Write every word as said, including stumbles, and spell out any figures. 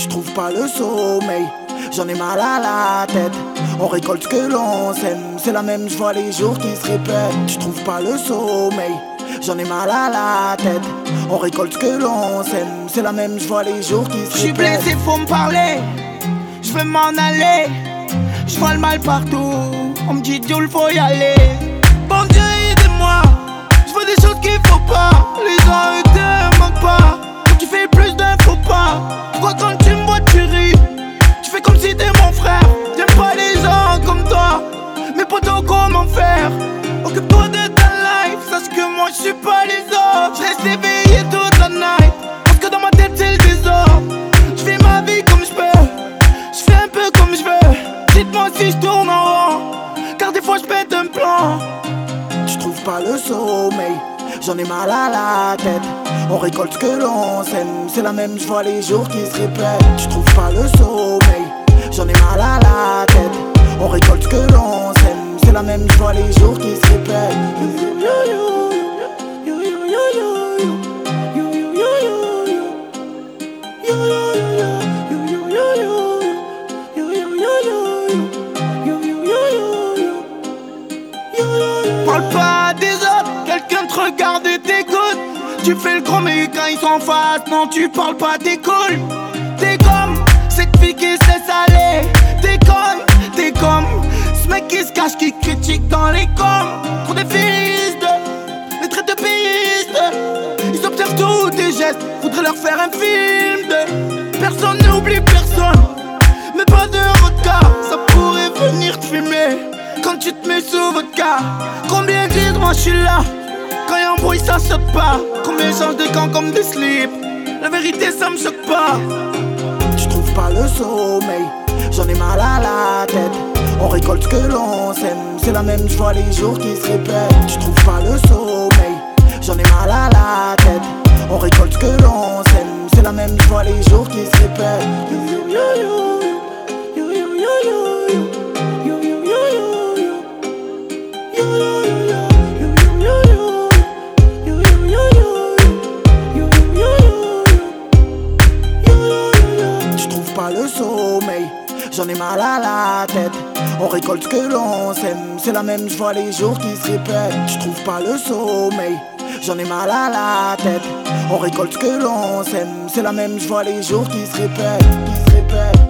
Je trouve pas le sommeil, j'en ai mal à la tête. On récolte ce que l'on sème, c'est la même, je vois les jours qui se répètent. Je trouve pas le sommeil, j'en ai mal à la tête. On récolte ce que l'on sème, c'est la même, je vois les jours qui se répètent. Je suis blessé, faut me parler, je veux m'en aller. Je vois le mal partout, on me dit Dioul faut y aller. Bon Dieu aidez-moi, je vois des choses qu'il faut pas. Les gens eux te manquent pas, tu fais plus d'infos pas. Pourquoi quand tu me vois tu ris, tu fais comme si t'es mon frère. J'aime pas les gens comme toi, mais potos comment faire. Occupe-toi de ta life, sache que moi je suis pas les autres. Je reste éveillé toute la night, parce que dans ma tête c'est le désordre. Je fais ma vie comme je peux, je fais un peu comme je veux. Dites-moi si je tourne en rond, car des fois je pète un plan. Je trouve pas le sommeil, j'en ai mal à la tête. On récolte ce que l'on sème, c'est la même, je vois les jours qui se répètent. Je trouve pas le sommeil, j'en ai mal à la tête. On récolte ce que l'on sème, c'est la même, je vois les jours qui se répètent. Parle pas des autres, quelqu'un te regarde et t'écoute. Tu fais le gros mais quand ils sont en face, non tu parles pas, t'es cool. T'es comme cette fille qui se laisse aller. T'es comme, t'es comme ce mec qui se cache, qui critique dans les coms. Pour des fils de, les traites de pistes. Ils observent tous tes gestes, faudrait leur faire un film de. Personne n'oublie personne, mais pas de regard. Ça pourrait venir te fumer quand tu te mets sous vodka. Combien disent moi je suis là, quand y'a un bruit ça saute pas. Combien changent de camp comme des slips, la vérité ça me choque pas. Je trouve pas le sommeil, j'en ai mal à la tête. On récolte ce que l'on sème, c'est la même, je vois les jours qui se répètent. Je trouve pas le sommeil, j'en ai mal à la tête. On récolte ce que l'on sème, c'est la même, je vois les jours qui se répètent. Je trouve pas le sommeil, j'en ai mal à la tête. On récolte ce que l'on sème, c'est la même, je vois les jours qui se répètent. Je trouve pas le sommeil, j'en ai mal à la tête. On récolte ce que l'on sème, c'est la même, je vois les jours qui se répètent, qui se répètent.